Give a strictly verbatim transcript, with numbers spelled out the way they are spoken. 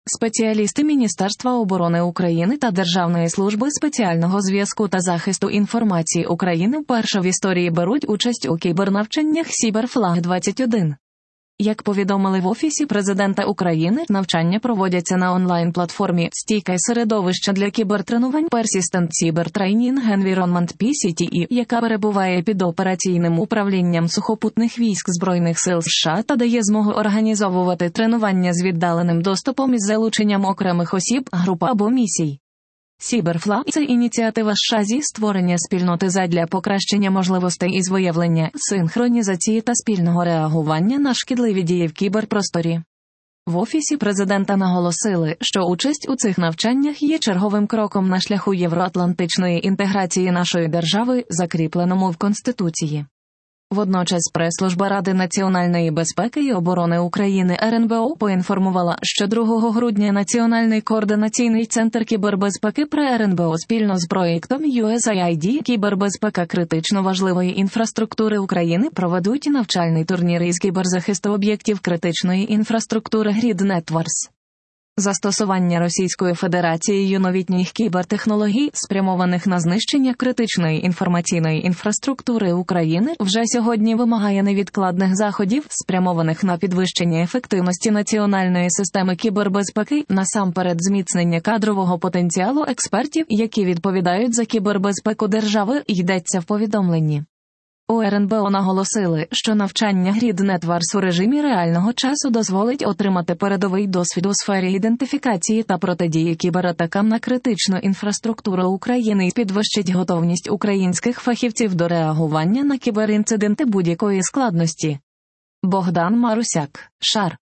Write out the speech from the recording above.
Спеціалісти Міністерства оборони України та Державної служби спеціального зв'язку та захисту інформації України вперше в історії беруть участь у кібернавчаннях Cyberflag двадцять один. Як повідомили в Офісі Президента України, навчання проводяться на онлайн-платформі «Стійке середовище для кібертренувань Persistent Cyber Training Environment пі сі ті і», яка перебуває під операційним управлінням сухопутних військ Збройних сил США та дає змогу організовувати тренування з віддаленим доступом із залученням окремих осіб, груп або місій. Cyberflag – це ініціатива США зі створення спільноти задля покращення можливостей із виявлення, синхронізації та спільного реагування на шкідливі дії в кіберпросторі. В Офісі Президента наголосили, що участь у цих навчаннях є черговим кроком на шляху євроатлантичної інтеграції нашої держави, закріпленому в Конституції. Водночас прес-служба Ради національної безпеки і оборони України ер ен бе о поінформувала, що другого грудня Національний координаційний центр кібербезпеки при ер ен бе о спільно з проєктом ю ес ей ай ді «Кібербезпека критично важливої інфраструктури України» проведуть навчальний турнір із кіберзахисту об'єктів критичної інфраструктури Grid Networks. Застосування Російською Федерацією новітніх кібертехнологій, спрямованих на знищення критичної інформаційної інфраструктури України, вже сьогодні вимагає невідкладних заходів, спрямованих на підвищення ефективності національної системи кібербезпеки, насамперед зміцнення кадрового потенціалу експертів, які відповідають за кібербезпеку держави, йдеться в повідомленні. У ер ен бе о наголосили, що навчання Grid Networks у режимі реального часу дозволить отримати передовий досвід у сфері ідентифікації та протидії кібератакам на критичну інфраструктуру України і підвищить готовність українських фахівців до реагування на кіберінциденти будь-якої складності. Богдан Марусяк, Шар.